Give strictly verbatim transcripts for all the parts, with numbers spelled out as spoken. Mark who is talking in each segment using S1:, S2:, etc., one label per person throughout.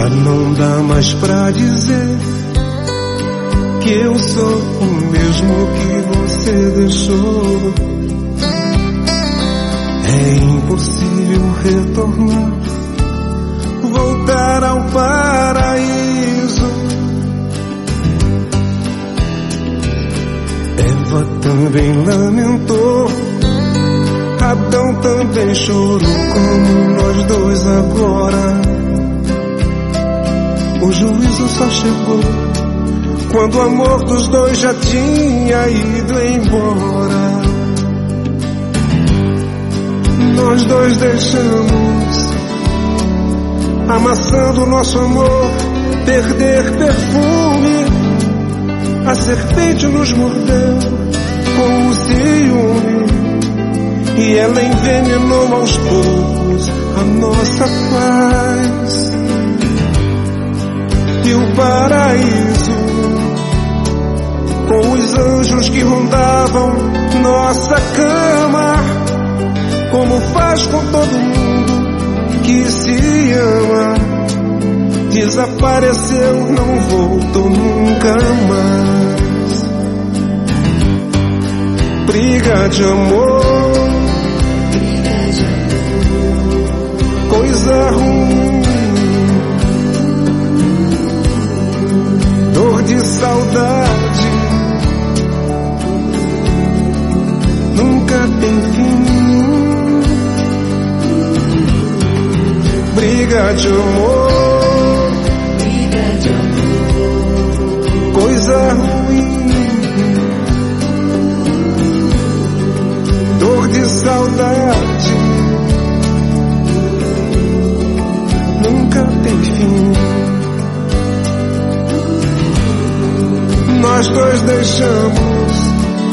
S1: Já não dá mais pra dizer que eu sou o mesmo que você deixou. É impossível retornar, voltar ao paraíso. Eva também lamentou, Adão também chorou, como nós dois agora. O juízo só chegou quando o amor dos dois já tinha ido embora. Nós dois deixamos amassando nosso amor perder perfume. A serpente nos mordeu com o ciúme e ela envenenou aos poucos a nossa paz. E o paraíso, com os anjos que rondavam nossa cama, como faz com todo mundo que se ama, desapareceu, não voltou nunca mais. Briga de amor, coisa ruim, dor de saudade, nunca tem fim. Briga de amor, coisa ruim, dor de saudade, nunca tem fim. Nós dois deixamos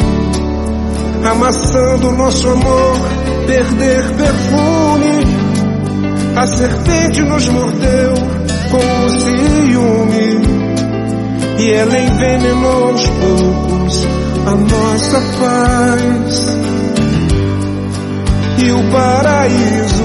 S1: amassando nosso amor perder perfume. A serpente nos mordeu com o ciúme e ela envenenou aos poucos a nossa paz. E o paraíso,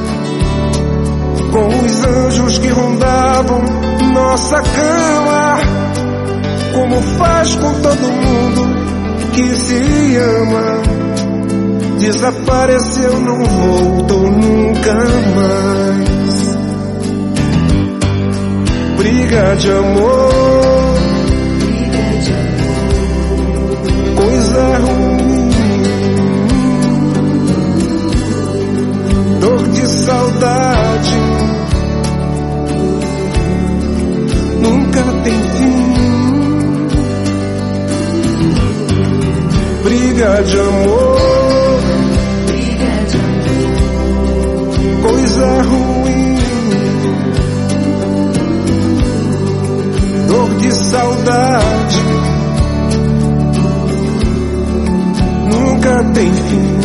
S1: com os anjos que rondavam nossa cama, como faz com todo mundo que se ama, desapareceu, não voltou nunca mais. Briga de amor, coisa ruim, dor de saudade, nunca tem fim. Briga de amor, coisa ruim, dor de saudade, nunca tem fim.